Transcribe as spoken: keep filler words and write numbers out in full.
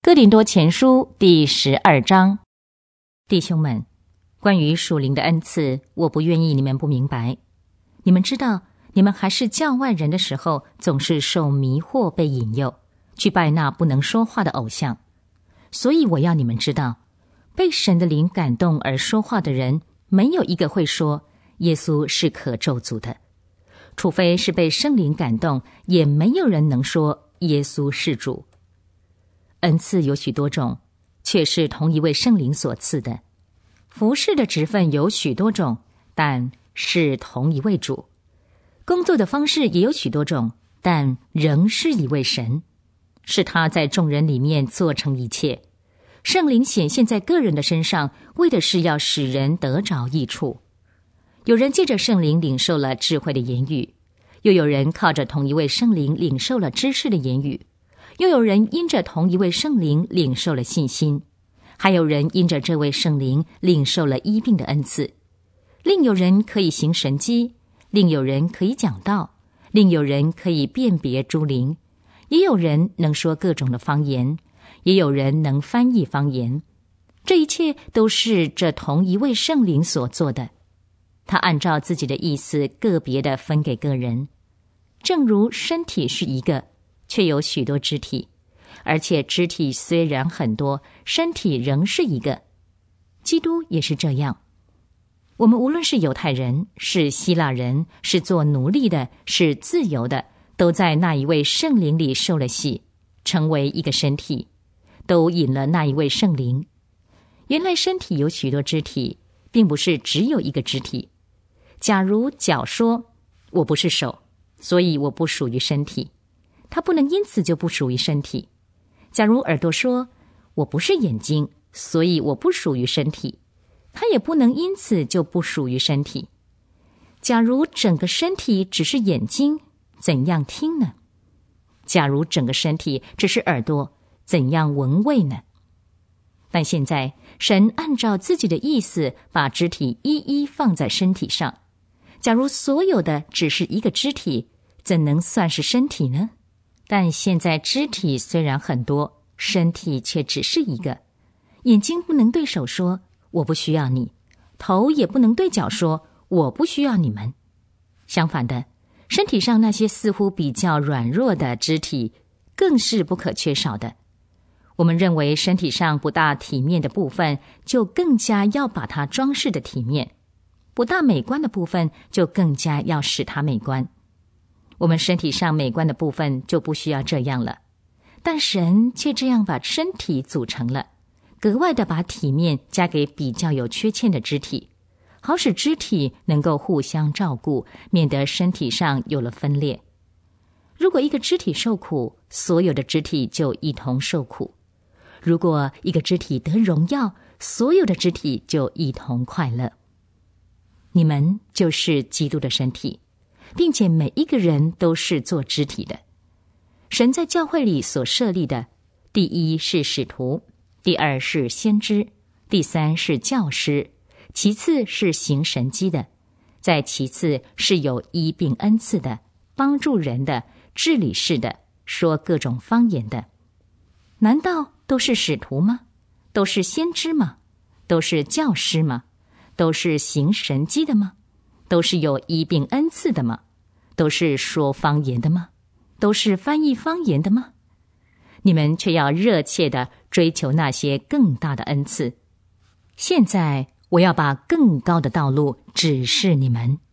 哥林多前书第十二章。弟兄们，关于属灵的恩赐，我不愿意你们不明白。你们知道，你们还是教外人的时候，总是受迷惑被引诱，去拜那不能说话的偶像。所以我要你们知道，被神的灵感动而说话的人，没有一个会说耶稣是可咒诅的，除非是被圣灵感动，也没有人能说耶稣是主。恩赐有许多种，却是同一位圣灵所赐的。服事的职分有许多种，但是同一位主。工作的方式也有许多种，但仍是一位神。是他在众人里面做成一切。圣灵显现在个人的身上，为的是要使人得着益处。有人借着圣灵领受了智慧的言语，又有人靠着同一位圣灵领受了知识的言语，又有人因着同一位圣灵领受了信心，还有人因着这位圣灵领受了医病的恩赐。另有人可以行神迹，另有人可以讲道，另有人可以辨别诸灵，也有人能说各种的方言，也有人能翻译方言。这一切都是这同一位圣灵所做的，他按照自己的意思个别的分给个人。正如身体是一个，却有许多肢体，而且肢体虽然很多，身体仍是一个。基督也是这样。我们无论是犹太人，是希腊人，是做奴隶的，是自由的，都在那一位圣灵里受了洗，成为一个身体，都引了那一位圣灵。原来身体有许多肢体，并不是只有一个肢体。假如脚说我不是手，所以我不属于身体，它不能因此就不属于身体。假如耳朵说我不是眼睛，所以我不属于身体，它也不能因此就不属于身体。假如整个身体只是眼睛，怎样听呢？假如整个身体只是耳朵，怎样闻味呢？但现在神按照自己的意思，把肢体一一放在身体上。假如所有的只是一个肢体，怎能算是身体呢？但现在肢体虽然很多，身体却只是一个。眼睛不能对手说我不需要你，头也不能对脚说我不需要你们。相反的，身体上那些似乎比较软弱的肢体更是不可缺少的。我们认为身体上不大体面的部分，就更加要把它装饰的体面；不大美观的部分，就更加要使它美观。我们身体上美观的部分就不需要这样了，但神却这样把身体组成了，格外的把体面加给比较有缺陷的肢体，好使肢体能够互相照顾，免得身体上有了分裂。如果一个肢体受苦，所有的肢体就一同受苦；如果一个肢体得荣耀，所有的肢体就一同快乐。你们就是基督的身体，并且每一个人都是做肢体的。神在教会里所设立的，第一是使徒，第二是先知，第三是教师，其次是行神迹的，再其次是有医病恩赐的，帮助人的，治理事的，说各种方言的。难道都是使徒吗？都是先知吗？都是教师吗？都是行神迹的吗？都是有医病恩赐的吗？都是说方言的吗？都是翻译方言的吗？你们却要热切地追求那些更大的恩赐。现在我要把更高的道路指示你们。